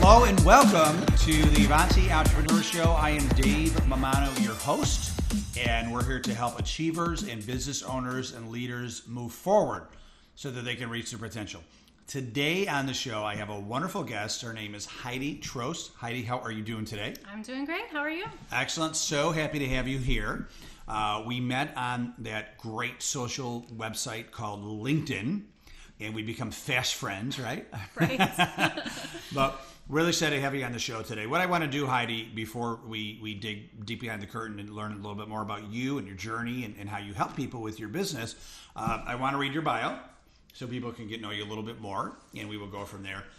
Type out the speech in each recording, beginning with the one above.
Hello and welcome to the Avanti Entrepreneur Show. I am Dave Mamano, your host, and we're here to help achievers and business owners and leaders move forward so that they can reach their potential. Today on the show, I have a wonderful guest. Her name is Heidi Trost. Heidi, how are you doing today? I'm doing great. How are you? Excellent. So happy to have you here. We met on that great social website called LinkedIn, and we become fast friends, right? Right. But really excited to have you on the show today. What I want to do, Heidi, before we dig deep behind the curtain and learn a little bit more about you and your journey and how you help people with your business, I want to read your bio so people can get to know you a little bit more, and we will go from there.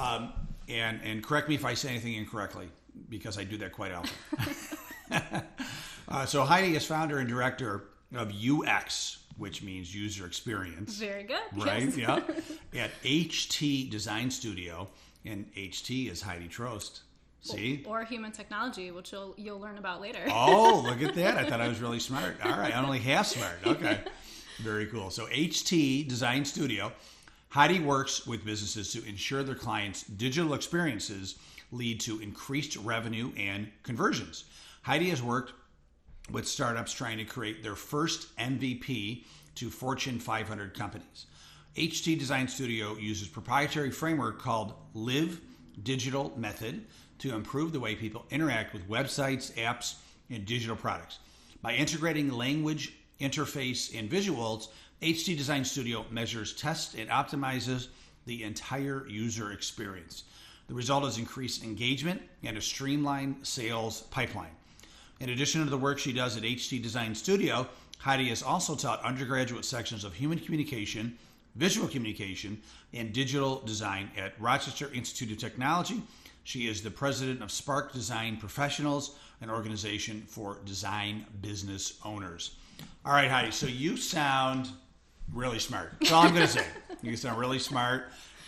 And correct me if I say anything incorrectly, because I do that quite often. So Heidi is founder and director of UX, which means user experience. Very good. Right? Yes. Yeah. At HT Design Studio. And HT is Heidi Trost. See? Or human technology, which you'll learn about later. Oh, look at that. I thought I was really smart. All right. I'm only half smart. Okay. Very cool. So HT Design Studio. Heidi works with businesses to ensure their clients' digital experiences lead to increased revenue and conversions. Heidi has worked with startups trying to create their first MVP to Fortune 500 companies. HT Design Studio uses proprietary framework called Live Digital Method to improve the way people interact with websites, apps, and digital products. By integrating language, interface, and visuals, HT Design Studio measures, tests, and optimizes the entire user experience. The result is increased engagement and a streamlined sales pipeline. In addition to the work she does at HT Design Studio, Heidi has also taught undergraduate sections of human communication, visual communication, and digital design at Rochester Institute of Technology. She is the president of Spark Design Professionals, an organization for design business owners. All right, Heidi, so you sound really smart. That's all I'm going to say. You sound really smart.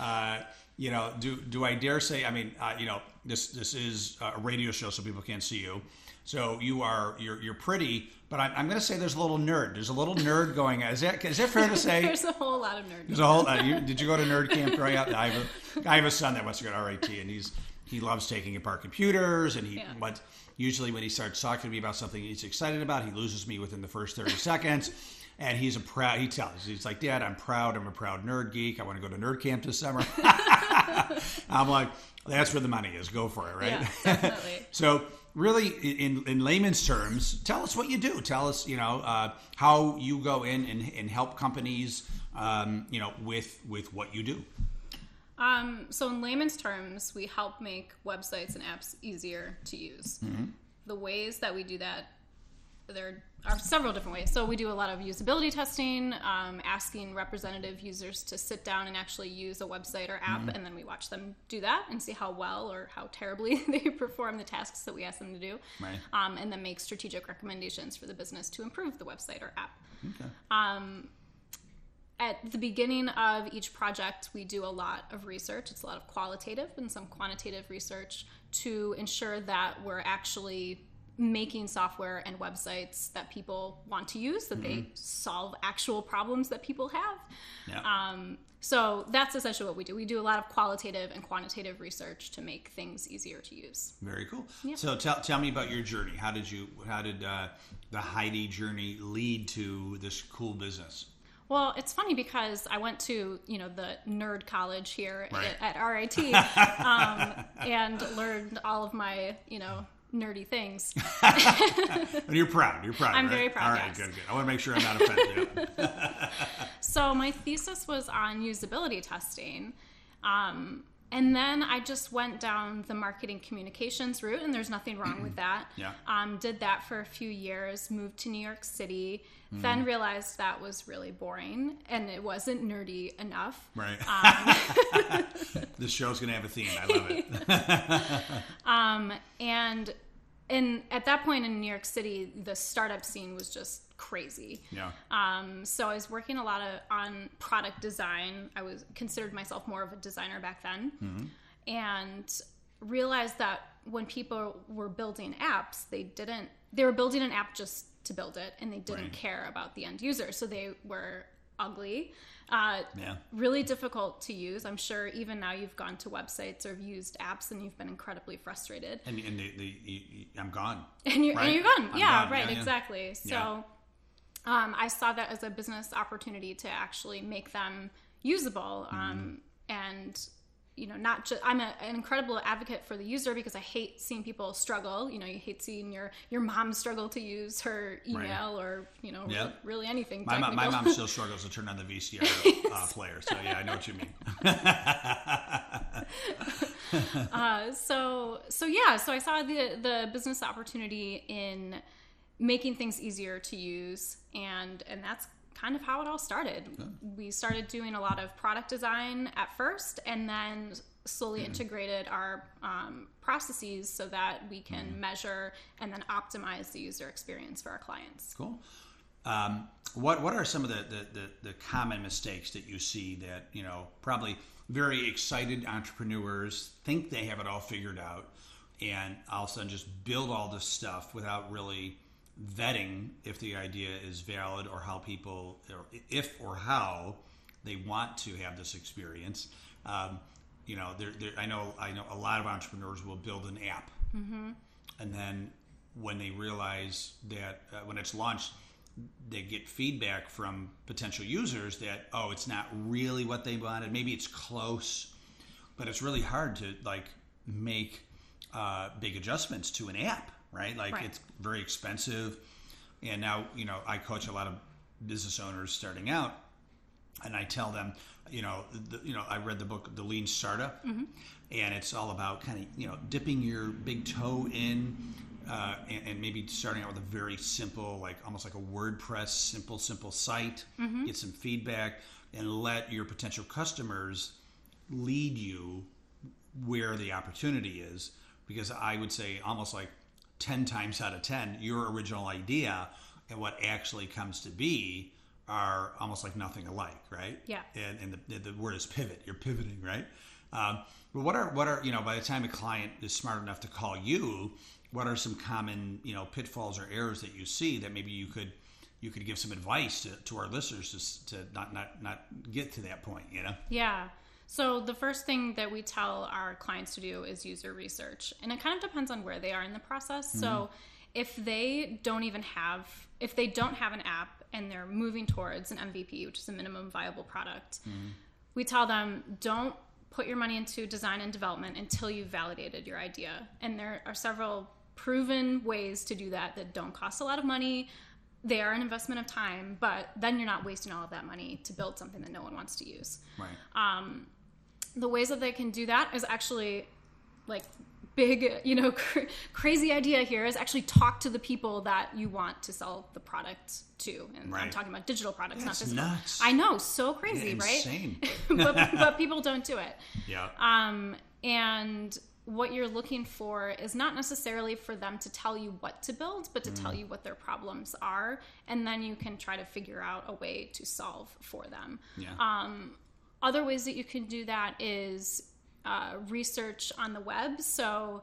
Do I dare say, this is a radio show, so people can't see you. So you're pretty, but I'm going to say there's a little nerd. There's a little nerd going on. Is that fair to say? There's a whole lot of nerd. There's a whole. Did you go to nerd camp growing up? I have a son that wants to go to RIT, and he loves taking apart computers. And but usually when he starts talking to me about something he's excited about, he loses me within the first 30 seconds. And he tells. He's like, Dad, I'm proud. I'm a proud nerd geek. I want to go to nerd camp this summer. I'm like, that's where the money is. Go for it, right? Yeah, definitely. So really, in layman's terms, tell us what you do. Tell us, how you go in and help companies, with what you do. So in layman's terms, we help make websites and apps easier to use. Mm-hmm. The ways that we do that, there are several different ways. So we do a lot of usability testing, asking representative users to sit down and actually use a website or app, and then we watch them do that and see how well or how terribly they perform the tasks that we ask them to do, right. And then make strategic recommendations for the business to improve the website or app. Okay. At the beginning of each project, we do a lot of research. It's a lot of qualitative and some quantitative research to ensure that we're actually making software and websites that people want to use, that they solve actual problems that people have. Yeah. So that's essentially what we do. We do a lot of qualitative and quantitative research to make things easier to use. Very cool. Yeah. So tell me about your journey. How did the Heidi journey lead to this cool business? Well, it's funny because I went to, the nerd college here right. at RIT and learned all of my, nerdy things. And you're proud. I'm right? very proud. All right, yes. good. I want to make sure I'm not offended. So my thesis was on usability testing. And then I just went down the marketing communications route, and there's nothing wrong with that. Yeah. Did that for a few years, moved to New York City, then realized that was really boring, and it wasn't nerdy enough. Right. This show's going to have a theme. I love it. And at that point in New York City, the startup scene was just crazy. Yeah. So I was working a lot on product design. I considered myself more of a designer back then, and realized that when people were building apps, they were building an app just to build it, and they didn't right. care about the end user. So they were ugly. Really difficult to use. I'm sure even now you've gone to websites or used apps and you've been incredibly frustrated. And I'm gone. And you're gone. I'm Yeah, gone. right, Yeah. exactly. So I saw that as a business opportunity to actually make them usable. And, not just, I'm an incredible advocate for the user because I hate seeing people struggle. You hate seeing your mom struggle to use her email or, really anything. My mom still struggles to turn on the VCR player. So yeah, I know what you mean. So I saw the business opportunity in making things easier to use, and that's kind of how it all started. We started doing a lot of product design at first, and then slowly integrated our processes so that we can measure and then optimize the user experience for our clients. Cool. What are some of the common mistakes that you see that, probably very excited entrepreneurs think they have it all figured out and all of a sudden just build all this stuff without really vetting if the idea is valid or how people, or if or how they want to have this experience. I know a lot of entrepreneurs will build an app, and then when they realize that when it's launched, they get feedback from potential users that it's not really what they wanted. Maybe it's close, but it's really hard to make big adjustments to an app. Right? It's very expensive. And now, I coach a lot of business owners starting out, and I tell them, I read the book, The Lean Startup, and it's all about kind of, dipping your big toe in and maybe starting out with a very simple, almost like a WordPress, simple site, get some feedback, and let your potential customers lead you where the opportunity is. Because I would say almost 10 times out of 10, your original idea and what actually comes to be are almost nothing alike, right? Yeah. And the word is pivot. You're pivoting, right? But what are by the time a client is smart enough to call you, what are some common pitfalls or errors that you see that maybe you could give some advice to our listeners to not get to that point? Yeah. So the first thing that we tell our clients to do is user research. And it kind of depends on where they are in the process. So if they don't have an app and they're moving towards an MVP, which is a minimum viable product, we tell them don't put your money into design and development until you've validated your idea. And there are several proven ways to do that don't cost a lot of money. They are an investment of time, but then you're not wasting all of that money to build something that no one wants to use. Right. The ways that they can do that is actually big, crazy idea here is actually talk to the people that you want to sell the product to. And I'm talking about digital products, not physical. Nuts. I know, so crazy, Insane. Right? but people don't do it. Yeah. And what you're looking for is not necessarily for them to tell you what to build, but to tell you what their problems are. And then you can try to figure out a way to solve for them. Yeah. Other ways that you can do that is research on the web. So,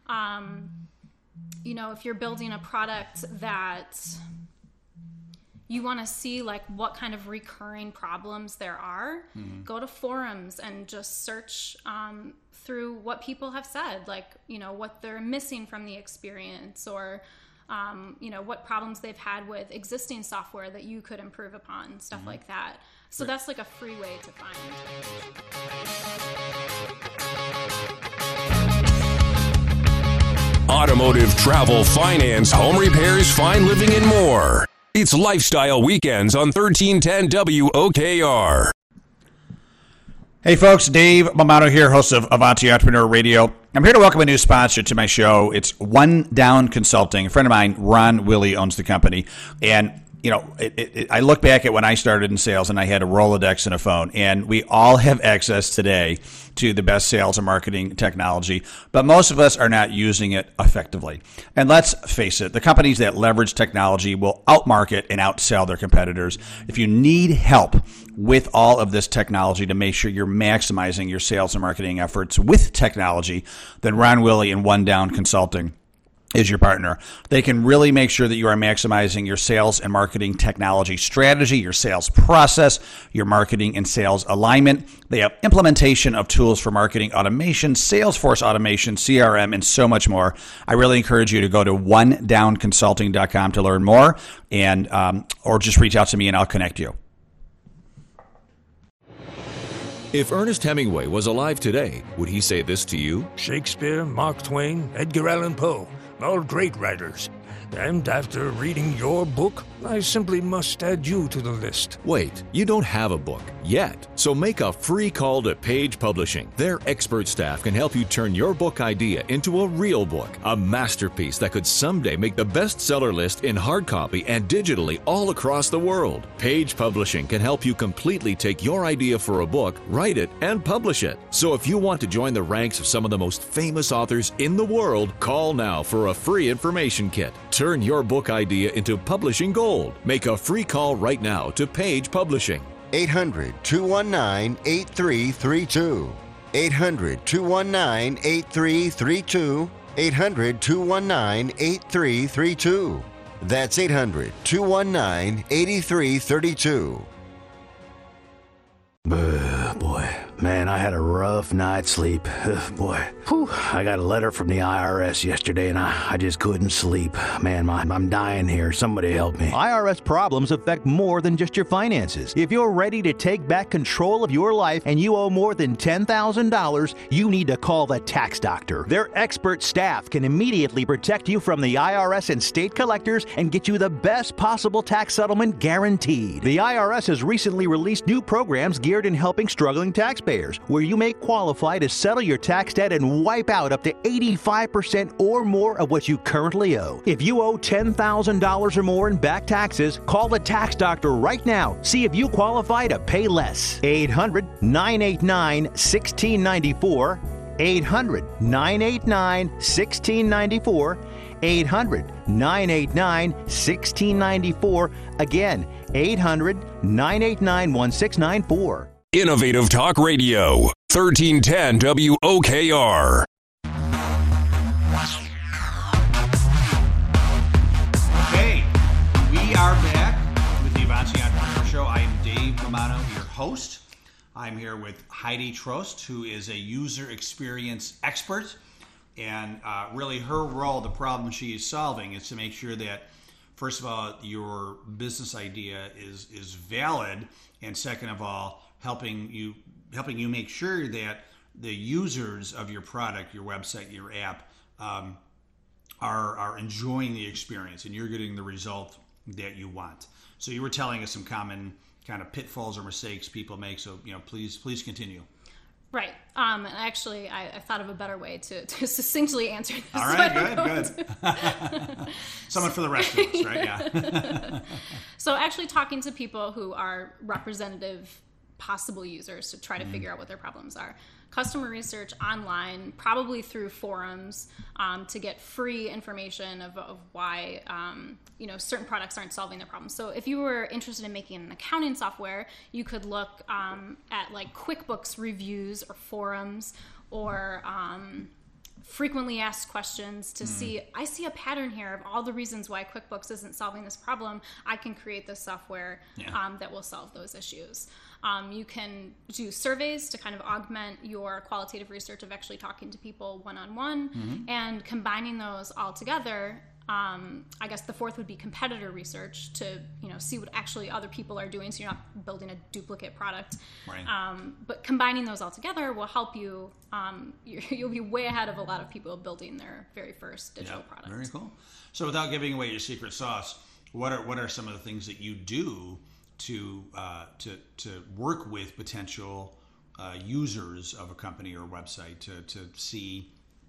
if you're building a product that you want to see what kind of recurring problems there are, go to forums and just search through what people have said, what they're missing from the experience or what problems they've had with existing software that you could improve upon, stuff like that. So that's a free way to find. Automotive, travel, finance, home repairs, fine living, and more. It's Lifestyle Weekends on 1310 WOKR. Hey folks, Dave Bomano here, host of Avanti Entrepreneur Radio. I'm here to welcome a new sponsor to my show. It's One Down Consulting. A friend of mine, Ron Willie, owns the company. And I look back at when I started in sales and I had a Rolodex and a phone, and we all have access today to the best sales and marketing technology, but most of us are not using it effectively. And let's face it, the companies that leverage technology will outmarket and outsell their competitors. If you need help with all of this technology to make sure you're maximizing your sales and marketing efforts with technology, then Ron Willie and One Down Consulting is your partner. They can really make sure that you are maximizing your sales and marketing technology strategy, your sales process, your marketing and sales alignment. They have implementation of tools for marketing automation, Salesforce automation, CRM, and so much more. I really encourage you to go to onedownconsulting.com to learn more, and or just reach out to me and I'll connect you. If Ernest Hemingway was alive today, would he say this to you? Shakespeare, Mark Twain, Edgar Allan Poe, all great writers. And after reading your book, I simply must add you to the list. Wait, you don't have a book yet. So make a free call to Page Publishing. Their expert staff can help you turn your book idea into a real book, a masterpiece that could someday make the bestseller list in hard copy and digitally all across the world. Page Publishing can help you completely take your idea for a book, write it, and publish it. So if you want to join the ranks of some of the most famous authors in the world, call now for a free information kit. Turn your book idea into publishing gold. Make a free call right now to Page Publishing. 800-219-8332. 800-219-8332. 800-219-8332. That's 800-219-8332. Boy, man, I had a rough night's sleep. Boy, I got a letter from the IRS yesterday, and I just couldn't sleep. Man, I'm dying here. Somebody help me. IRS problems affect more than just your finances. If you're ready to take back control of your life and you owe more than $10,000, you need to call the Tax Doctor. Their expert staff can immediately protect you from the IRS and state collectors and get you the best possible tax settlement guaranteed. The IRS has recently released new programs geared in helping struggling taxpayers, where you may qualify to settle your tax debt and wipe out up to 85% or more of what you currently owe. If you owe $10,000 or more in back taxes, call the Tax Doctor right now. See if you qualify to pay less. 800-989-1694. 800-989-1694. 800-989-1694. Again, 800-989-1694. Innovative Talk Radio, 1310 WOKR. Okay, we are back with the Advancing Entrepreneur Show. I am Dave Romano, your host. I'm here with Heidi Trost, who is a user experience expert. And really her role, the problem she is solving, is to make sure that, first of all, your business idea is valid, and second of all, helping you make sure that the users of your product, your website, your app, are enjoying the experience, and you're getting the result that you want. So you were telling us some common kind of pitfalls or mistakes people make. So please continue. Right. And actually, I thought of a better way to succinctly answer this. All right, good. Someone for the rest of us, right? Yeah. So actually talking to people who are representative possible users to try to figure out what their problems are. Customer research online, probably through forums, to get free information of why certain products aren't solving their problems. So if you were interested in making an accounting software, you could look at like QuickBooks reviews or forums or frequently asked questions to see, I see a pattern here of all the reasons why QuickBooks isn't solving this problem. I can create this software that will solve those issues. You can do surveys to kind of augment your qualitative research of actually talking to people one-on-one, and combining those all together. I guess the fourth would be competitor research to see what actually other people are doing, so you're not building a duplicate product. Right. But combining those all together will help you. You'll be way ahead of a lot of people building their very first digital product. Very cool. So without giving away your secret sauce, what are some of the things that you do to work with potential users of a company or website to see,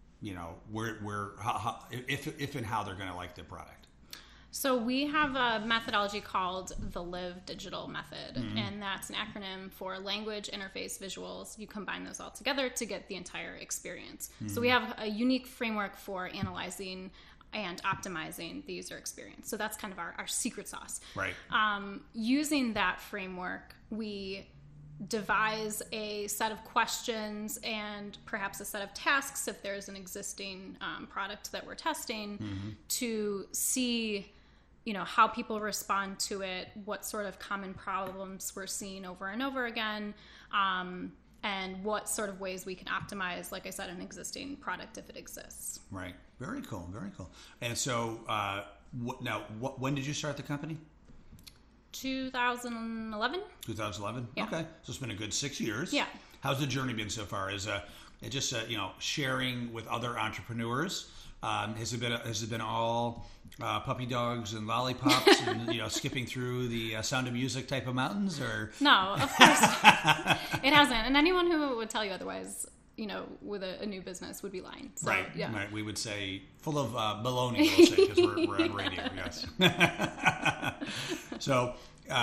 if and how they're going to like the product? So we have a methodology called the Live Digital Method, and that's an acronym for language, interface, visuals. You combine those all together to get the entire experience. So we have a unique framework for analyzing and optimizing the user experience. So that's kind of our secret sauce. Right. Using that framework, we devise a set of questions and perhaps a set of tasks if there's an existing product that we're testing to see, how people respond to it, what sort of common problems we're seeing over and over again, and what sort of ways we can optimize, like I said, an existing product if it exists. Right. Very cool. Very cool. And so when did you start the company? 2011. 2011? Yeah. Okay. So it's been a good 6 years. Yeah. How's the journey been so far? Is it just sharing with other entrepreneurs? Has it been all puppy dogs and lollipops and skipping through the Sound of Music type of mountains? Or No, of course it hasn't. And anyone who would tell you otherwise, with a new business would be lying. So, right. Yeah. Right. We would say full of baloney, we'll say, because we're on radio. Yes. So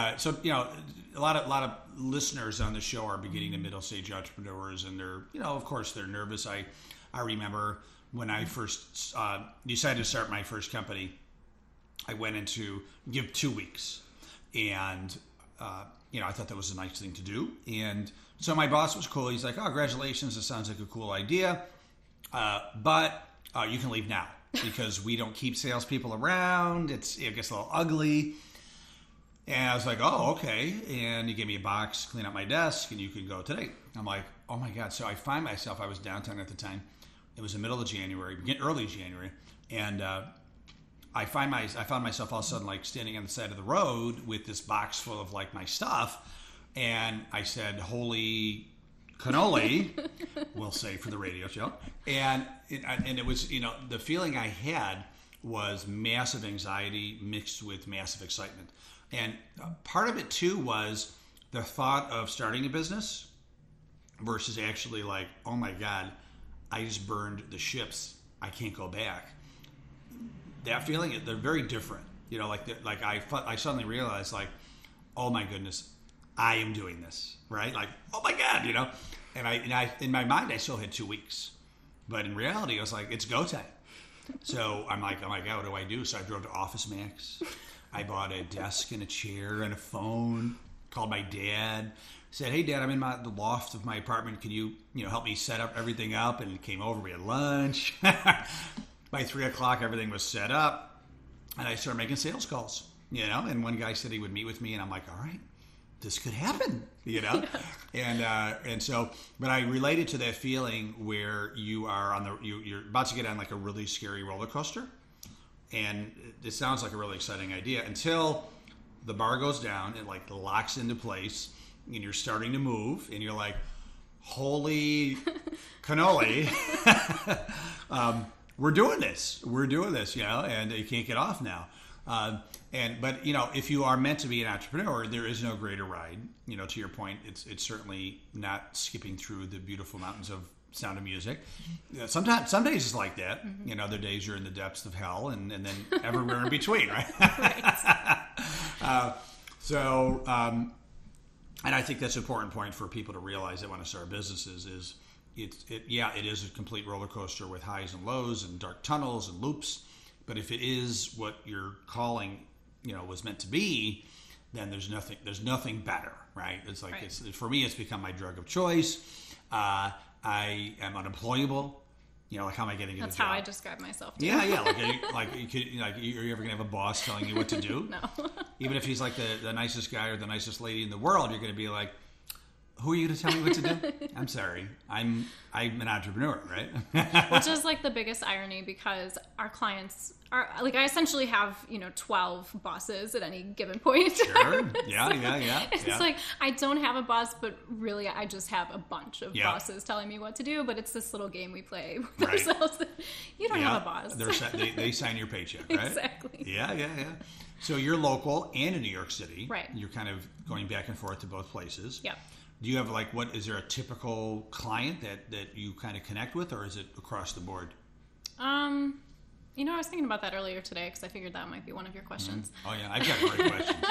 a lot of listeners on the show are beginning to middle stage entrepreneurs, and they're of course they're nervous. I remember when I first decided to start my first company, I went into give 2 weeks, and I thought that was a nice thing to do. And so my boss was cool. He's like, "Oh, congratulations! It sounds like a cool idea, but you can leave now because we don't keep salespeople around. It gets a little ugly." And I was like, "Oh, okay." And he gave me a box, clean up my desk, and you can go today. I'm like, "Oh my God!" So I find myself. I was downtown at the time. It was the middle of January, early January, and I found myself all of a sudden like standing on the side of the road with this box full of like my stuff, and I said, "Holy cannoli," we'll say for the radio show, and it was the feeling I had was massive anxiety mixed with massive excitement, and part of it too was the thought of starting a business versus actually like, oh my God, I just burned the ships. I can't go back. That feeling, they're very different. I suddenly realized, like, oh my goodness, I am doing this, right? Like, oh my God, And I in my mind, I still had 2 weeks, but in reality, I was like, it's go time. So I'm like, oh my God, what do I do? So I drove to Office Max. I bought a desk and a chair and a phone. Called my dad. Said, "Hey, Dad, I'm in the loft of my apartment. Can you, help me set up everything up?" And he came over. We had lunch. By 3 o'clock, everything was set up, and I started making sales calls. And one guy said he would meet with me, and I'm like, "All right, this could happen." And so, but I related to that feeling where you are you're about to get on like a really scary roller coaster, and it sounds like a really exciting idea until the bar goes down and like locks into place. And you're starting to move, and you're like, "Holy cannoli, we're doing this, and you can't get off now." But if you are meant to be an entrepreneur, there is no greater ride. To your point, it's certainly not skipping through the beautiful mountains of Sound of Music. Sometimes, some days it's like that. Other days you're in the depths of hell, and then everywhere in between, right? Right. And I think that's an important point for people to realize that want to start businesses is it is a complete roller coaster with highs and lows and dark tunnels and loops. But if it is what your calling, was meant to be, then there's nothing better, right? It's like, right. For me, it's become my drug of choice. I am unemployable. Like, how am I getting a job? That's how I describe myself, too. Yeah. Are you ever gonna have a boss telling you what to do? No. Even if he's like the nicest guy or the nicest lady in the world, you're gonna be like, "Who are you to tell me what to do?" I'm sorry, I'm an entrepreneur, right? Which is like the biggest irony, because our clients are like, I essentially have 12 bosses at any given point in time. Sure. Yeah. It's like I don't have a boss, but really I just have a bunch of bosses telling me what to do. But it's this little game we play with ourselves. You don't have a boss. They sign your paycheck, right? Exactly. Yeah. So you're local and in New York City. Right. You're kind of going back and forth to both places. Yeah. Do you have is there a typical client that you kind of connect with, or is it across the board? I was thinking about that earlier today because I figured that might be one of your questions. Oh yeah, I've got great questions.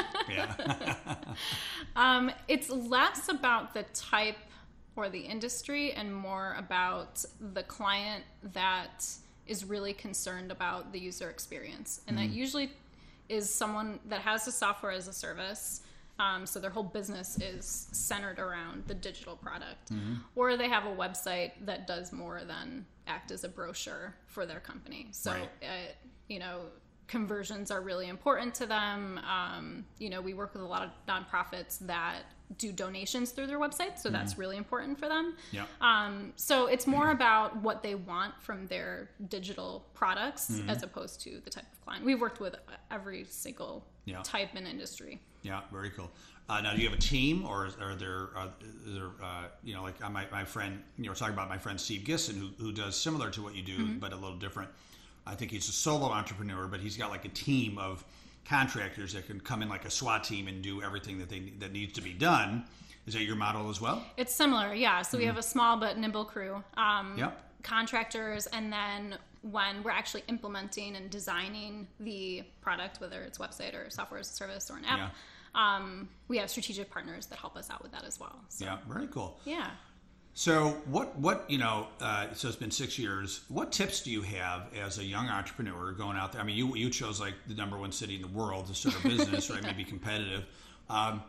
Yeah. It's less about the type or the industry and more about the client that is really concerned about the user experience. And that usually is someone that has a software as a service So their whole business is centered around the digital product. Or they have a website that does more than act as a brochure for their company. So, conversions are really important to them. We work with a lot of nonprofits that do donations through their website, so that's really important for them. So it's more about what they want from their digital products as opposed to the type of client. We've worked with every single type and industry. Yeah, very cool. Now, do you have a team, or are there like my friend, we're talking about my friend Steve Gisson, who does similar to what you do, but a little different. I think he's a solo entrepreneur, but he's got like a team of contractors that can come in like a SWAT team and do everything that needs to be done. Is that your model as well? It's similar, yeah. So we have a small but nimble crew, contractors, and then when we're actually implementing and designing the product, whether it's website or software as a service or an app, we have strategic partners that help us out with that as well. So, yeah, very cool. Yeah. So what so it's been 6 years. What tips do you have as a young entrepreneur going out there? I mean, you chose like the number one city in the world to start a business, right? Maybe competitive. And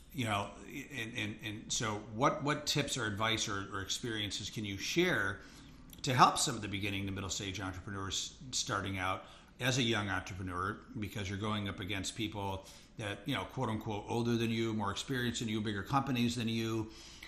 so what tips or advice or experiences can you share to help some of the beginning to middle stage entrepreneurs starting out as a young entrepreneur, because you're going up against people that, quote unquote, older than you, more experienced than you, bigger companies than you.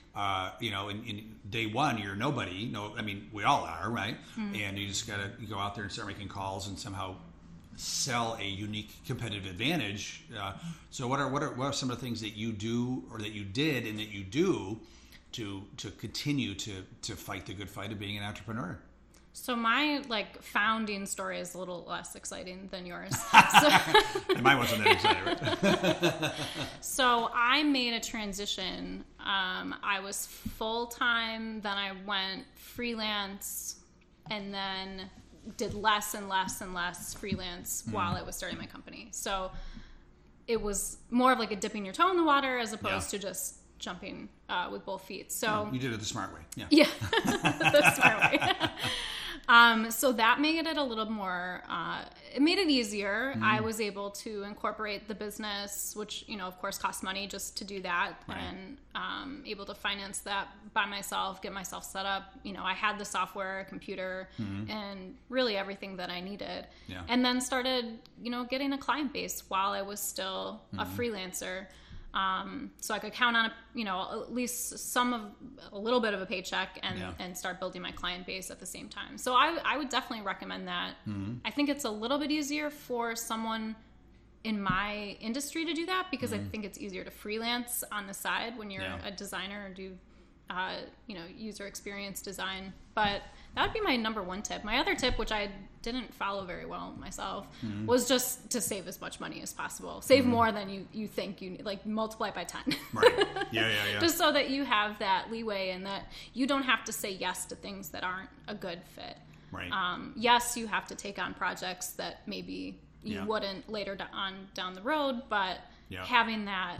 In day one, you're nobody. No, I mean, we all are, right? And you just got to go out there and start making calls and somehow sell a unique competitive advantage. So what are some of the things that you do, or that you did and that you do to continue to fight the good fight of being an entrepreneur? So my founding story is a little less exciting than yours. Mine wasn't that exciting, right? So I made a transition. I was full-time, then I went freelance, and then did less and less and less freelance while I was starting my company. So it was more of like a dipping your toe in the water as opposed to just jumping with both feet. So you did it the smart way. Yeah, the smart way. So that made it a little more, it made it easier. I was able to incorporate the business, which, of course costs money just to do that, and able to finance that by myself, get myself set up. I had the software, computer, and really everything that I needed. Yeah. And then started, getting a client base while I was still a freelancer. So I could count on at least a little bit of a paycheck and start building my client base at the same time. So I would definitely recommend that. I think it's a little bit easier for someone in my industry to do that, because I think it's easier to freelance on the side when you're a designer or do, user experience design. But that would be my number one tip. My other tip, which I didn't follow very well myself, was just to save as much money as possible. Save more than you think you need, multiply it by 10. Right. Yeah. Just so that you have that leeway and that you don't have to say yes to things that aren't a good fit. Right. Yes, you have to take on projects that maybe you wouldn't later down the road, but having that,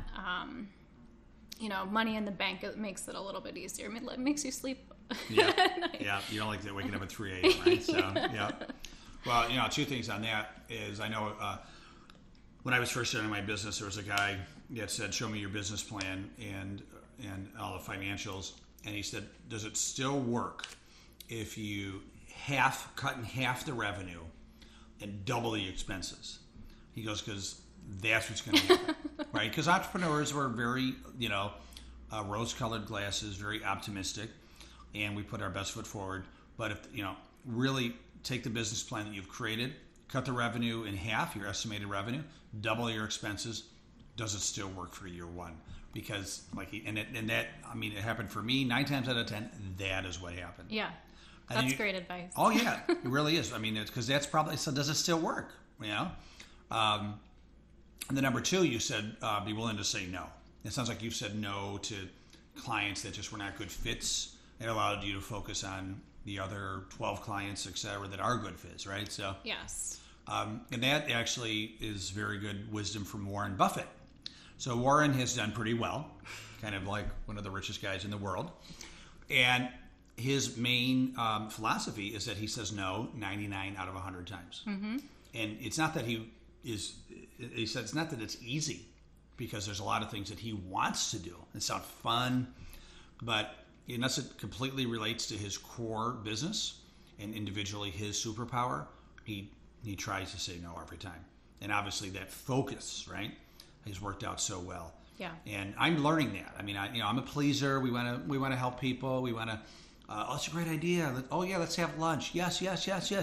money in the bank, it makes it a little bit easier. I mean, it makes you sleep. Yeah. You don't like that waking up at 3 a.m., right? So, yeah. Well, two things on that is, I know when I was first starting my business, there was a guy that said, "Show me your business plan and all the financials." And he said, "Does it still work if you cut in half the revenue and double the expenses?" He goes, "Because that's what's going to happen." Right? Because entrepreneurs were very, rose-colored glasses, very optimistic, and we put our best foot forward. But if, really take the business plan that you've created, cut the revenue in half, your estimated revenue, double your expenses, does it still work for year one? Because it happened for me 9 times out of 10. That is what happened. Yeah, that's great advice. Oh yeah, it really is. I mean, it's because that's probably, so does it still work? And the number two, you said be willing to say no. It sounds like you've said no to clients that just were not good fits. It allowed you to focus on the other 12 clients, et cetera, that are good fits, right? So yes. And that actually is very good wisdom from Warren Buffett. So Warren has done pretty well, kind of like one of the richest guys in the world. And his main philosophy is that he says no 99 out of 100 times. Mm-hmm. And it's not that he said it's not that it's easy, because there's a lot of things that he wants to do. It sounds fun, but unless it completely relates to his core business and individually his superpower, he tries to say no every time. And obviously that focus, right, has worked out so well. Yeah. And I'm learning that. I mean, I'm a pleaser. We want to help people. We want to. Oh, that's a great idea. Oh yeah, let's have lunch. Yes. Yeah.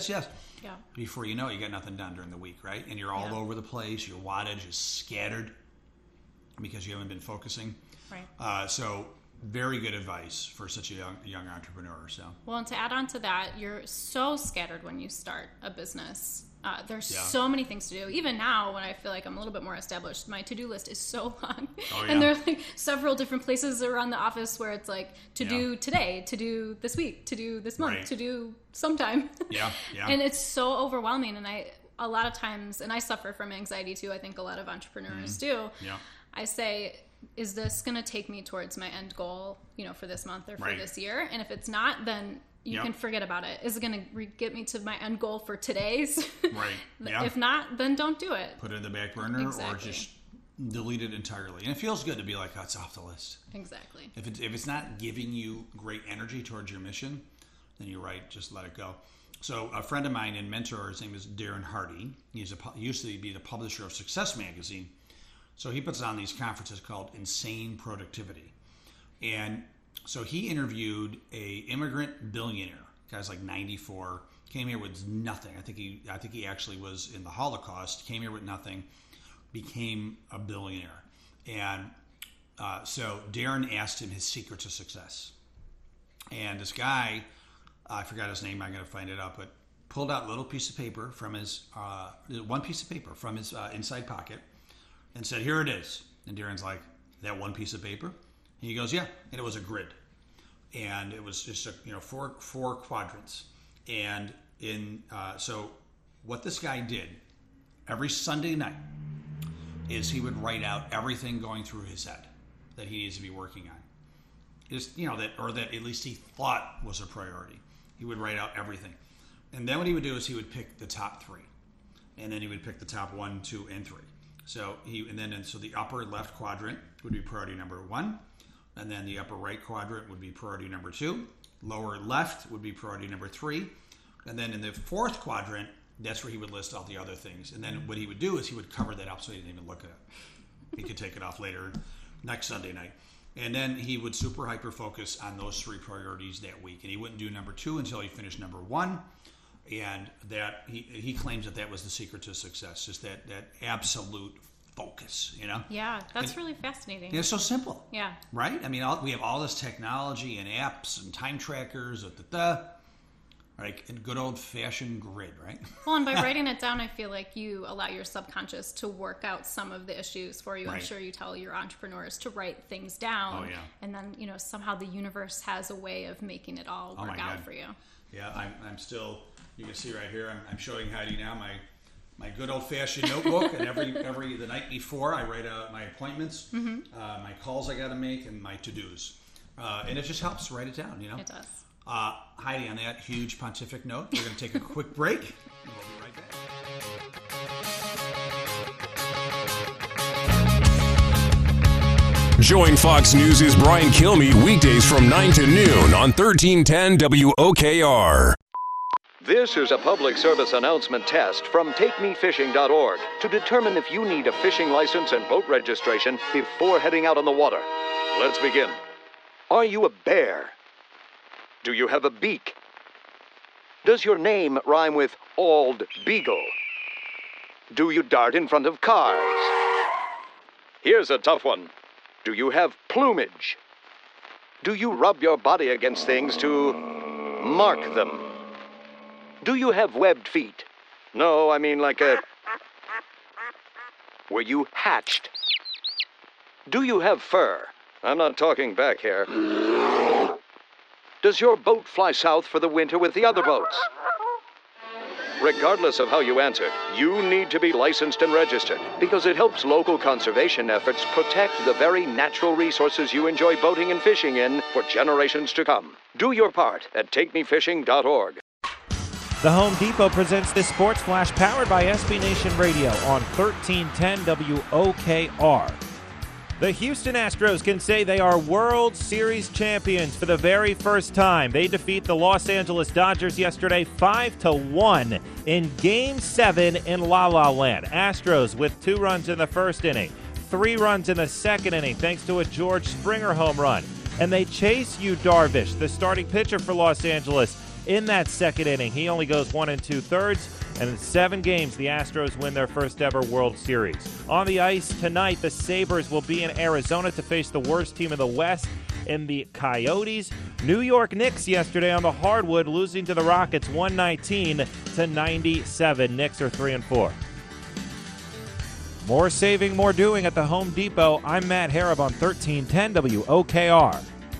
Before you know it, you got nothing done during the week, right? And you're all over the place. Your wattage is scattered because you haven't been focusing. Right. So very good advice for such a young entrepreneur. So. Well, and to add on to that, you're so scattered when you start a business. There's so many things to do. Even now, when I feel like I'm a little bit more established, my to-do list is so long. Oh, yeah. And there's like several different places around the office where it's like to do today, to do this week, to do this month, to do sometime. Yeah. And it's so overwhelming. And a lot of times, and I suffer from anxiety too. I think a lot of entrepreneurs do. Yeah. I say, is this going to take me towards my end goal, for this month or for this year? And if it's not, then you can forget about it. Is it going to get me to my end goal for today's? Right. Yeah. If not, then don't do it. Put it in the back burner Exactly. or just delete it entirely. And it feels good to be like, oh, it's off the list. Exactly. If it's not giving you great energy towards your mission, then you're right. Just let it go. So a friend of mine and mentor, his name is Darren Hardy. He used to be the publisher of Success Magazine. So he puts on these conferences called Insane Productivity. And so he interviewed a immigrant billionaire. Guy's like 94, came here with nothing. I think he actually was in the Holocaust, came here with nothing, became a billionaire. And so Darren asked him his secret to success. And this guy, I forgot his name, I'm going to find it out, but pulled out a little piece of paper from his, one piece of paper from his inside pocket and said, here it is. And Darren's like, that one piece of paper? And he goes, yeah. And it was a grid. And it was just four quadrants. And so what this guy did every Sunday night is he would write out everything going through his head that he needs to be working on. That at least he thought was a priority. He would write out everything. And then what he would do is he would pick the top three. And then he would pick the top 1, 2, and 3. So the upper left quadrant would be priority number 1. And then the upper right quadrant would be priority number 2. Lower left would be priority number 3. And then in the fourth quadrant, that's where he would list all the other things. And then what he would do is he would cover that up so he didn't even look at it. He could take it off later, next Sunday night. And then he would super hyper focus on those 3 priorities that week. And he wouldn't do number 2 until he finished number 1. And that he claims that was the secret to success, just that absolute focus, Yeah, that's really fascinating. It's so simple. Yeah. Right? I mean, we have all this technology and apps and time trackers, like a good old-fashioned grid, right? Well, and by writing it down, I feel like you allow your subconscious to work out some of the issues for you. Right. I'm sure you tell your entrepreneurs to write things down. Oh, yeah. And then, somehow the universe has a way of making it all work out for you. Yeah, I'm still, you can see right here, I'm showing Heidi now my good old-fashioned notebook, and the night before I write out my appointments, my calls I got to make, and my to-dos. And it just helps write it down, It does. Heidi, on that huge pontific note, we're going to take a quick break, and we'll be right back. Join Fox News' Brian Kilmeade weekdays from 9 to noon on 1310 WOKR. This is a public service announcement test from TakeMeFishing.org to determine if you need a fishing license and boat registration before heading out on the water. Let's begin. Are you a bear? Do you have a beak? Does your name rhyme with Ald Beagle? Do you dart in front of cars? Here's a tough one. Do you have plumage? Do you rub your body against things to mark them? Do you have webbed feet? No, I mean like a... Were you hatched? Do you have fur? I'm not talking back hair. Does your boat fly south for the winter with the other boats? Regardless of how you answered, you need to be licensed and registered because it helps local conservation efforts protect the very natural resources you enjoy boating and fishing in for generations to come. Do your part at TakeMeFishing.org. The Home Depot presents this Sports Flash powered by SB Nation Radio on 1310 WOKR. The Houston Astros can say they are World Series champions for the very first time. They defeat the Los Angeles Dodgers yesterday 5-1 in Game 7 in La La Land. Astros with 2 runs in the first inning, 3 runs in the second inning thanks to a George Springer home run. And they chase Yu Darvish, the starting pitcher for Los Angeles, in that second inning. He only goes 1 2/3. And in 7 games, the Astros win their first ever World Series. On the ice tonight, the Sabres will be in Arizona to face the worst team in the West in the Coyotes. New York Knicks yesterday on the hardwood, losing to the Rockets 119-97. Knicks are 3-4. More saving, more doing at the Home Depot. I'm Matt Harab on 1310 WOKR.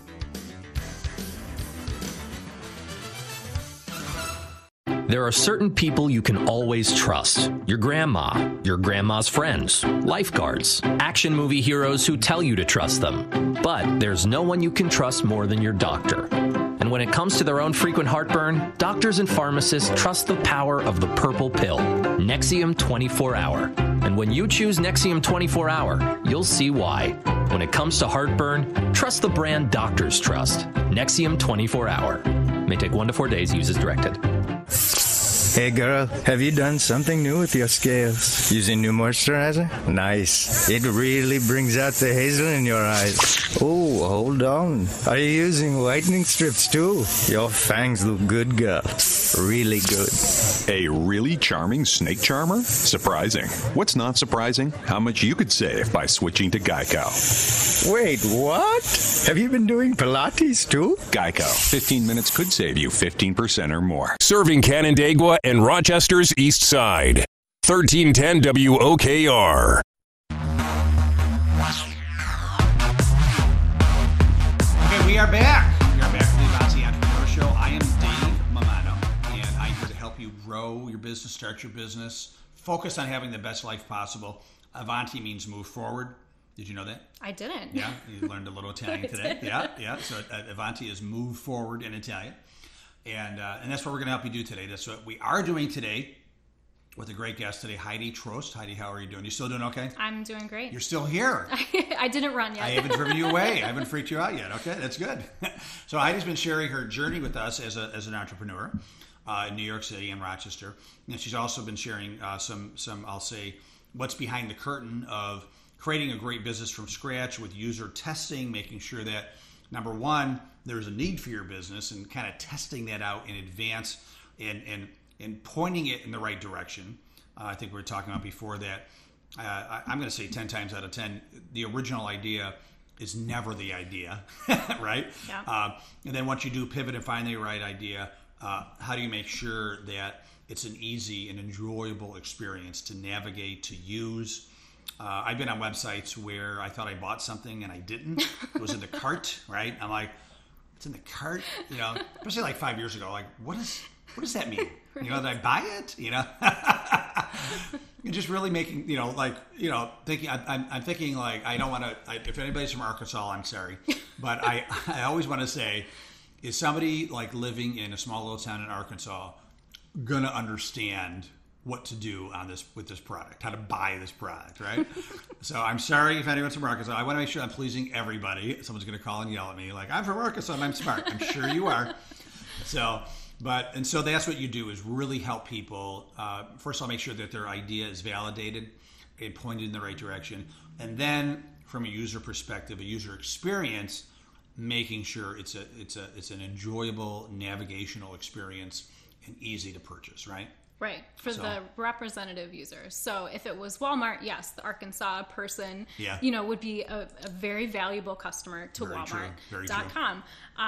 There are certain people you can always trust. Your grandma, your grandma's friends, lifeguards, action movie heroes who tell you to trust them. But there's no one you can trust more than your doctor. And when it comes to their own frequent heartburn, doctors and pharmacists trust the power of the purple pill, Nexium 24-Hour. And when you choose Nexium 24-Hour, you'll see why. When it comes to heartburn, trust the brand doctors trust. Nexium 24-Hour. May take 1 to 4 days. Use as directed. Hey girl, have you done something new with your scales? Using new moisturizer? Nice. It really brings out the hazel in your eyes. Oh, hold on. Are you using whitening strips too? Your fangs look good, girl. Really good. A really charming snake charmer? Surprising. What's not surprising? How much you could save by switching to Geico. Wait, what? Have you been doing Pilates too? Geico. 15 minutes could save you 15% or more. Serving Canandaigua and Rochester's East Side. 1310 WOKR. Okay, we are back. We are back to the Avanti Entrepreneur Show. I am Dave Mamano, and I'm here to help you grow your business, start your business, focus on having the best life possible. Avanti means move forward. Did you know that? I didn't. Yeah, you learned a little Italian today. Yeah. So Avanti is move forward in Italian. And that's what we're going to help you do today. That's what we are doing today with a great guest today, Heidi Trost. Heidi, how are you doing? You still doing okay? I'm doing great. You're still here. I didn't run yet. I haven't driven you away. I haven't freaked you out yet. Okay, that's good. So Heidi's been sharing her journey with us as an entrepreneur in New York City and Rochester. And she's also been sharing some I'll say, what's behind the curtain of creating a great business from scratch with user testing, making sure that, number one, there's a need for your business and kind of testing that out in advance and pointing it in the right direction. I think we were talking about before that I'm going to say 10 times out of 10, the original idea is never the idea, right? Yeah. And then once you do pivot and find the right idea, how do you make sure that it's an easy and enjoyable experience to navigate, to use? I've been on websites where I thought I bought something and I didn't. It was in the cart, right? I'm like, it's in the cart, especially like 5 years ago. Like, what does that mean? Right. Did I buy it? And just really making, thinking. I'm thinking like I don't want to. If anybody's from Arkansas, I'm sorry, but I always want to say, is somebody like living in a small little town in Arkansas gonna understand what to do on this with this product, how to buy this product, right? So I'm sorry if anyone's from Arkansas. I want to make sure I'm pleasing everybody. Someone's going to call and yell at me like, I'm from Arkansas and I'm smart. I'm sure you are. So that's what you do is really help people. First of all, make sure that their idea is validated and pointed in the right direction. And then from a user perspective, a user experience, making sure it's an enjoyable navigational experience and easy to purchase, right? Right, for the representative users. So if it was Walmart, yes, the Arkansas person, would be a very valuable customer to Walmart.com.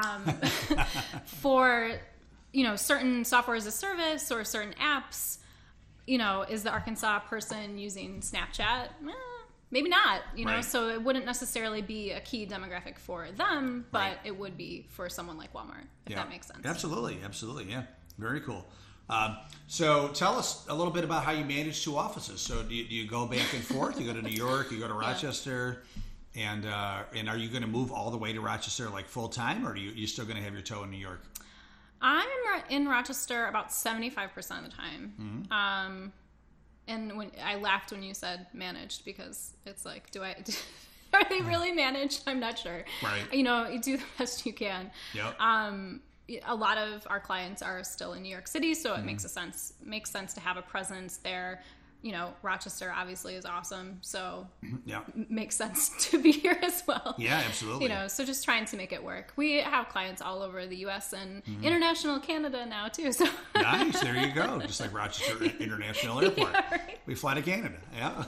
For, certain software as a service or certain apps, is the Arkansas person using Snapchat? Maybe not, right. So it wouldn't necessarily be a key demographic for them, but it would be for someone like Walmart, if that makes sense. Absolutely, yeah. Very cool. So tell us a little bit about how you manage 2 offices. So do you go back and forth? You go to New York, you go to Rochester, and are you going to move all the way to Rochester like full time, or are you still going to have your toe in New York? I'm in Rochester about 75% of the time. Mm-hmm. And when I laughed when you said managed, because it's like, do Are they really managed? I'm not sure. Right. You know, you do the best you can. Yep. A lot of our clients are still in New York City, so it makes sense to have a presence there. You know, Rochester obviously is awesome, so makes sense to be here as well. Yeah, absolutely. You know, so just trying to make it work. We have clients all over the U.S. and international Canada now too. So nice, there you go. Just like Rochester International Airport, right. We fly to Canada. Yeah.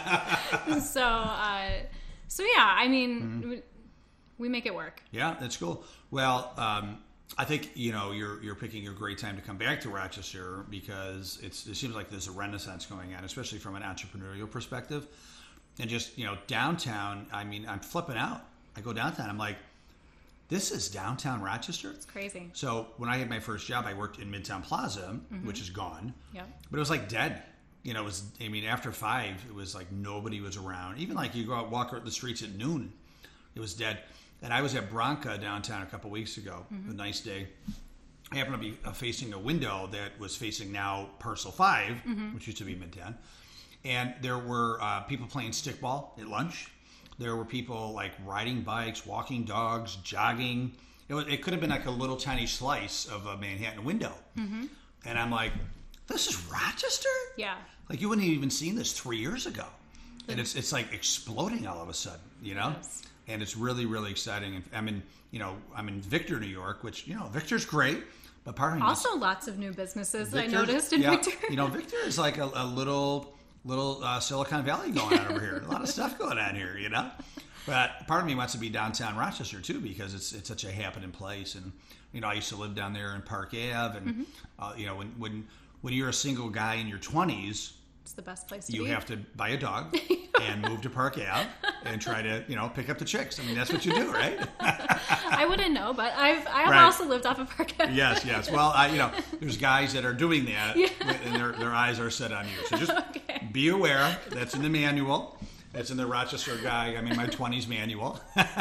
So yeah, I mean, we make it work. Yeah, that's cool. Well, I think, you know, you're picking a great time to come back to Rochester because it seems like there's a renaissance going on, especially from an entrepreneurial perspective. And just, you know, downtown, I mean, I'm flipping out. I go downtown, I'm like, this is downtown Rochester? It's crazy. So when I had my first job, I worked in Midtown Plaza, which is gone. Yep. But it was like dead. You know, after 5, it was like nobody was around. Even like you go out, walk the streets at noon, it was dead. And I was at Bronca downtown a couple weeks ago, a nice day. I happened to be facing a window that was facing now Parcel 5, which used to be Midtown. And there were people playing stickball at lunch. There were people like riding bikes, walking dogs, jogging. It could have been like a little tiny slice of a Manhattan window. And I'm like, this is Rochester? Yeah. Like you wouldn't have even seen this 3 years ago. And it's like exploding all of a sudden, you know? Yes. And it's really, really exciting. And I'm in Victor, New York, which, you know, Victor's great, but part of me also lots of new businesses I noticed in Victor. You know, Victor is like a little Silicon Valley going on over here. A lot of stuff going on here, you know. But part of me wants to be downtown Rochester too because it's such a happening place. And you know, I used to live down there in Park Ave, and you know, when you're a single guy in your 20s. It's the best place to be. You have to buy a dog and move to Park Ave and try to, you know, pick up the chicks. I mean, that's what you do, right? I wouldn't know, but I've Right. also lived off of Park Ave. Yes. Well, you know, there's guys that are doing that, and their eyes are set on you. So just be aware. That's in the manual. That's in the Rochester Guy. I'm in my 20s manual.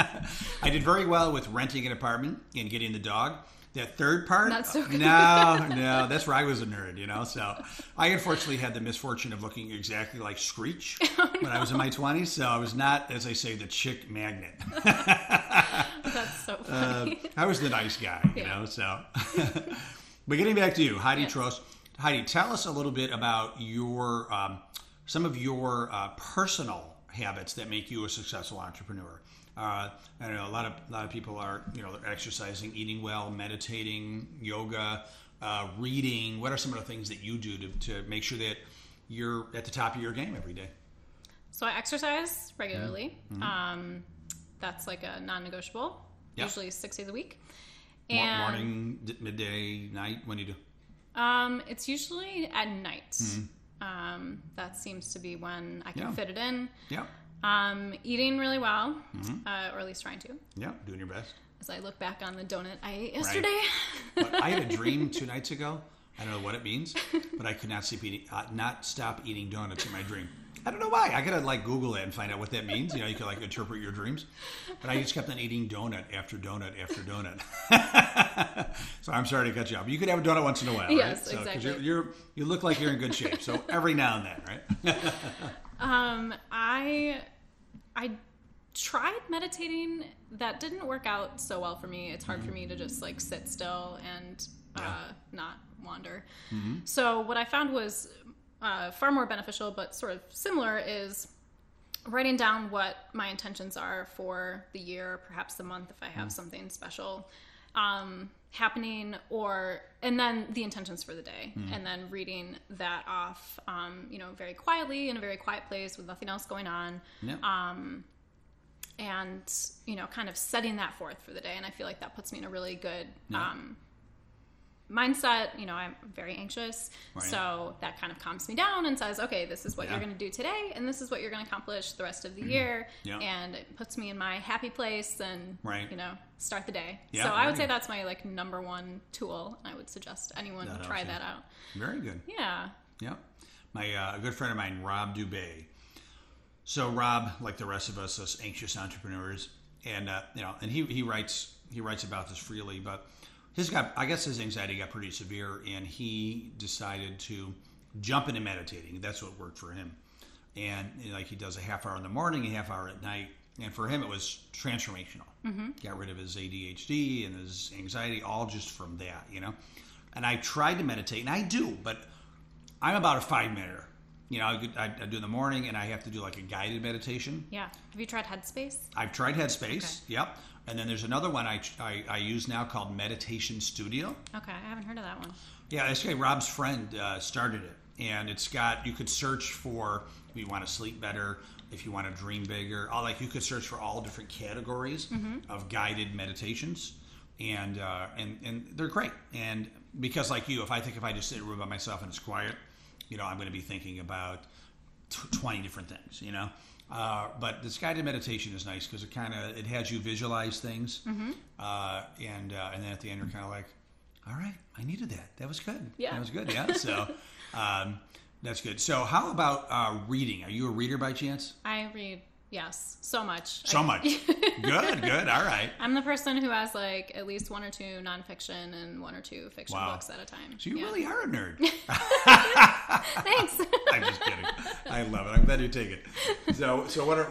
I did very well with renting an apartment and getting the dog. That third part? Not so good. No, that's where I was a nerd, you know. So I unfortunately had the misfortune of looking exactly like Screech when I was in my 20s. So I was not, as I say, the chick magnet. That's so funny. I was the nice guy, you know. So, but getting back to you, Heidi Trost. Heidi, tell us a little bit about your some of your personal habits that make you a successful entrepreneur. I know a lot of people are, you know, they're exercising, eating well, meditating, yoga, reading. What are some of the things that you do to make sure that you're at the top of your game every day? So I exercise regularly. That's like a non-negotiable. Usually 6 days a week. And morning, midday, night. When do you do? It's usually at night. That seems to be when I can fit it in. Yeah. Eating really well, or at least trying to. Yeah, doing your best. As I look back on the donut I ate yesterday. Right. But I had a dream 2 nights ago. I don't know what it means, but I could not stop eating donuts in my dream. I don't know why. I gotta like Google it and find out what that means. You know, you can like interpret your dreams. But I just kept on eating donut after donut after donut. So I'm sorry to cut you off. You could have a donut once in a while, right? Yes, So, exactly. 'cause you look like you're in good shape. So every now and then, right? I tried meditating. That didn't work out so well for me. It's hard for me to just like sit still and not wander. So what I found was far more beneficial, but sort of similar, is writing down what my intentions are for the year, perhaps the month if I have something special happening, and then the intentions for the day, and then reading that off, you know, very quietly in a very quiet place with nothing else going on. And, you know, kind of setting that forth for the day. And I feel like that puts me in a really good mindset. You know, I'm very anxious. Right. So that kind of calms me down and says, okay, this is what you're going to do today. And this is what you're going to accomplish the rest of the year. And it puts me in my happy place and, you know, start the day. So I would say that's my like number one tool. I would suggest anyone try that out. Very good. Yeah. Yeah. My a good friend of mine, Rob Dubay. So Rob, like the rest of us anxious entrepreneurs, and you know, and he writes about this freely, but I guess his anxiety got pretty severe, and he decided to jump into meditating. That's what worked for him. And like he does a half hour in the morning, a half hour at night, And for him, it was transformational. Got rid of his ADHD and his anxiety, all just from that, you know. And I tried to meditate, and I do, but I'm about a 5-minute. You know, I do in the morning, and I have to do like a guided meditation. Yeah. Have you tried Headspace? I've tried Headspace. Okay. Yep. And then there's another one I use now called Meditation Studio. Okay, I haven't heard of that one. Yeah, this guy Rob's friend started it, and it's got, you could search for if you want to sleep better, if you want to dream bigger, you could search for all different categories of guided meditations, and they're great. And because like you, if I just sit in a room by myself and it's quiet, you know, I'm going to be thinking about 20 different things, you know. But this guided meditation is nice because it has you visualize things, and then at the end you're kind of like, all right, I needed that. That was good. Yeah, that was good. Yeah, so that's good. So how about reading? Are you a reader by chance? I read. Yes, so much. So much. Good. All right. I'm the person who has like at least 1 or 2 nonfiction and 1 or 2 fiction books at a time. So you really are a nerd. Thanks. I'm just kidding. I love it. I'm glad you take it. So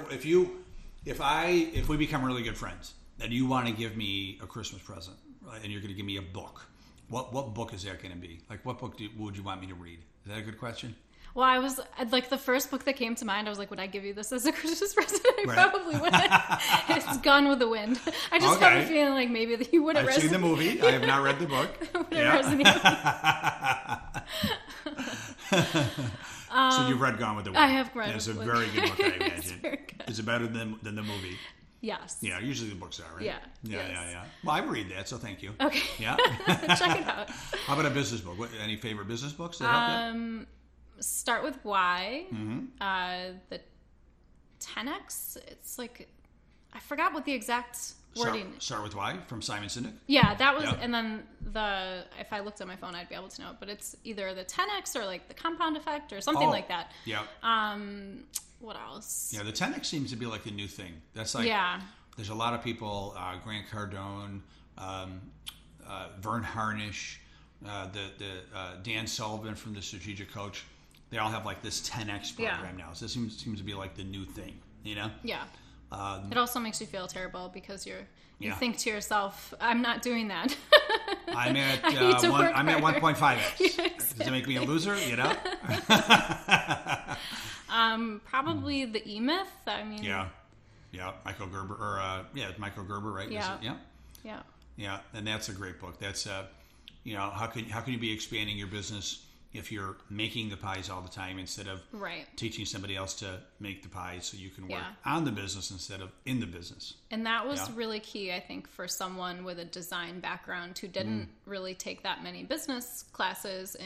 if we become really good friends and you want to give me a Christmas present and you're going to give me a book, what book is that going to be? Like, what book would you want me to read? Is that a good question? Well, I was like, the first book that came to mind, I was like, would I give you this as a Christmas present? I probably would. It's Gone with the Wind. I just have a feeling like maybe that you wouldn't resonate. I've seen the movie. I have not read the book. So you've read Gone with the Wind. I have read it. It's a very good book, I imagine. Is it better than the movie? Yes. Yeah, usually the books are, right? Yeah. Yeah. Well, I read that, so thank you. Okay. Yeah. Check it out. How about a business book? Any favorite business books that help you? Start with Why. The 10X. It's like, I forgot what the exact wording. Start with Why from Simon Sinek. Yeah, that was, and then if I looked at my phone, I'd be able to know it. But it's either the 10X or like the compound effect or something like that. Yeah. What else? Yeah, the 10X seems to be like the new thing. That's like, there's a lot of people, Grant Cardone, Vern Harnish, Dan Sullivan from the Strategic Coach. They all have like this 10X program now. So this seems to be like the new thing, you know? Yeah. It also makes you feel terrible because you think to yourself, I'm not doing that. I'm at 1.5X. Exactly. Does it make me a loser? You know? Probably the E-Myth. I mean, yeah, Michael Gerber, Michael Gerber, right? Yeah. Yeah, and that's a great book. That's how can you be expanding your business if you're making the pies all the time instead of teaching somebody else to make the pies so you can work on the business instead of in the business. And that was really key, I think, for someone with a design background who didn't really take that many business classes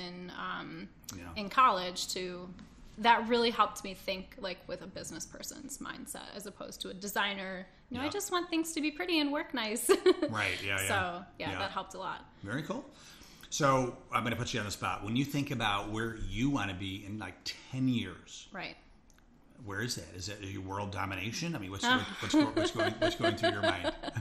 in college. That really helped me think like with a business person's mindset as opposed to a designer. I just want things to be pretty and work nice. Right, yeah. So, that helped a lot. Very cool. So, I'm going to put you on the spot. When you think about where you want to be in like 10 years, right? Where is that? Is that world domination? I mean, what's going through your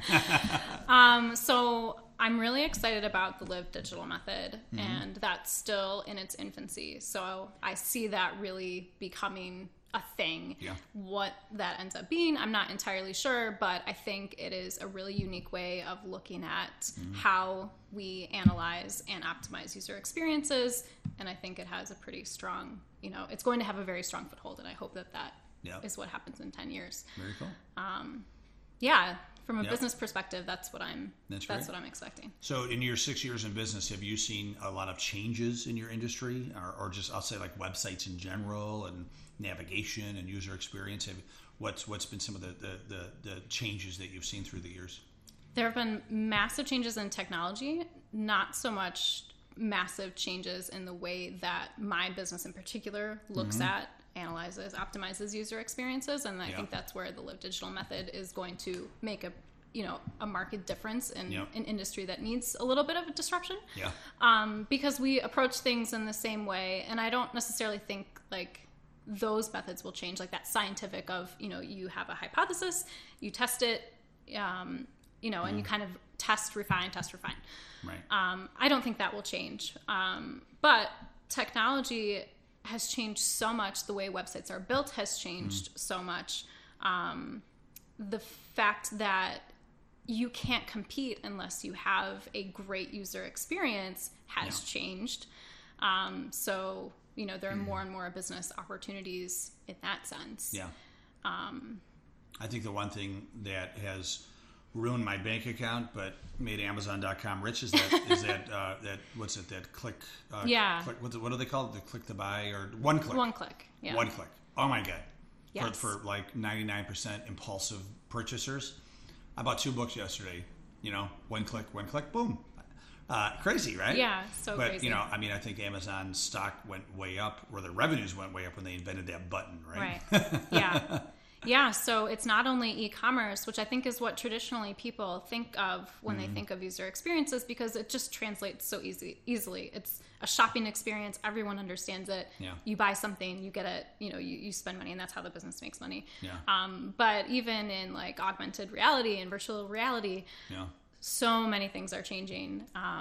mind? So I'm really excited about the Live Digital Method, and that's still in its infancy. So I see that really becoming a thing. Yeah. What that ends up being, I'm not entirely sure, but I think it is a really unique way of looking at how we analyze and optimize user experiences. And I think it has a pretty strong, it's going to have a very strong foothold. And I hope that is what happens in 10 years. Very cool. From a business perspective, that's what I'm expecting. So in your 6 years in business, have you seen a lot of changes in your industry or just, I'll say like websites in general and navigation and user experience? What's been some of the changes that you've seen through the years? There have been massive changes in technology, not so much massive changes in the way that my business in particular looks at, analyzes, optimizes user experiences, and I think that's where the Live Digital Method is going to make a market difference in an industry that needs a little bit of a disruption. Because we approach things in the same way, and I don't necessarily think like those methods will change, like that scientific of you have a hypothesis, you test it, and you kind of test, refine. Right. I don't think that will change, but technology has changed so much. The way websites are built has changed so much. the fact that you can't compete unless you have a great user experience has changed. So, there are more and more business opportunities in that sense. Yeah. I think the one thing that has ruined my bank account but made Amazon.com rich is that what's it, that click, click, what do they call it? The click to buy, or one click. One click, yeah. One click. Oh my God. Yes. For like 99% impulsive purchasers. I bought 2 books yesterday, one click, boom. Crazy, right? Yeah, but, crazy. I think Amazon stock went way up, or the revenues went way up when they invented that button, right? Right. Yeah. Yeah, so it's not only e-commerce, which I think is what traditionally people think of when they think of user experiences, because it just translates so easily. It's a shopping experience. Everyone understands it. Yeah. You buy something, you get it, you spend money, and that's how the business makes money. Yeah. But even in like augmented reality and virtual reality, so many things are changing.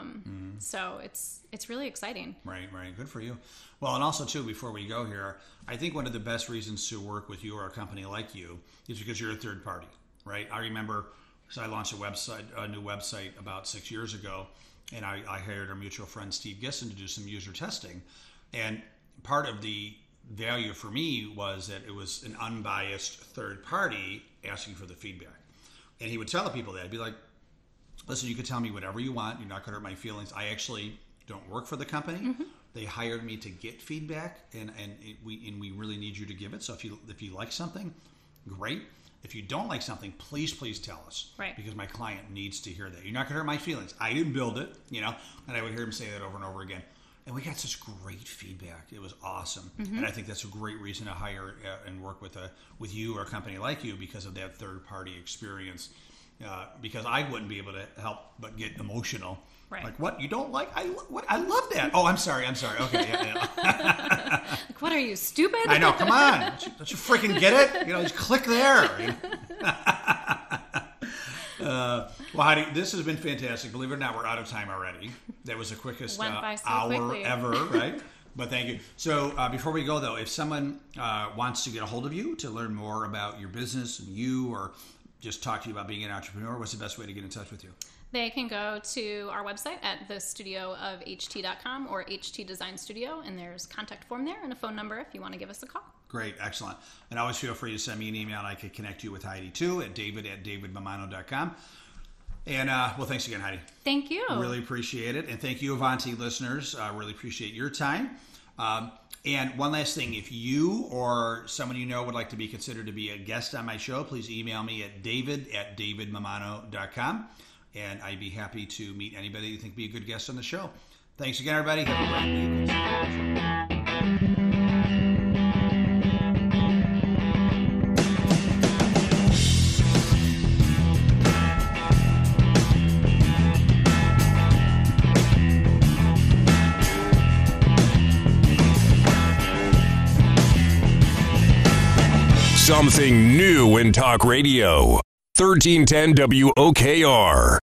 So it's really exciting. Right. Good for you. Well, and also too, before we go here, I think one of the best reasons to work with you or a company like you is because you're a third party, right? I remember, so I launched a new website about 6 years ago, and I hired our mutual friend Steve Gisson to do some user testing. And part of the value for me was that it was an unbiased third party asking for the feedback. And he would tell the people that, he'd be like, listen, you can tell me whatever you want. You're not going to hurt my feelings. I actually don't work for the company. Mm-hmm. They hired me to get feedback, and we really need you to give it. So if you like something, great. If you don't like something, please tell us. Right. Because my client needs to hear that. You're not going to hurt my feelings. I didn't build it, And I would hear him say that over and over again. And we got such great feedback. It was awesome. Mm-hmm. And I think that's a great reason to hire and work with you or a company like you, because of that third-party experience. Because I wouldn't be able to help but get emotional. Right. Like, what? You don't like? I love that. Oh, I'm sorry. Okay, yeah. Like, what are you, stupid? I know. Come on. Don't you freaking get it? Just click there. Well, Heidi, this has been fantastic. Believe it or not, we're out of time already. That was the quickest hour quickly. Ever, right? But thank you. So before we go, though, if someone wants to get a hold of you to learn more about your business and you, or just talk to you about being an entrepreneur, what's the best way to get in touch with you? They can go to our website at thestudioofht.com or HT Design Studio, and there's a contact form there and a phone number if you want to give us a call. Great. Excellent. And always feel free to send me an email, and I can connect you with Heidi, too, at david@davidmamano.com. And, well, thanks again, Heidi. Thank you. Really appreciate it. And thank you, Avanti listeners. Really appreciate your time. And one last thing, if you or someone you know would like to be considered to be a guest on my show, please email me at david@davidmamano.com. And I'd be happy to meet anybody you think would be a good guest on the show. Thanks again, everybody. Have a great week. Something new in talk radio. 1310 WOKR.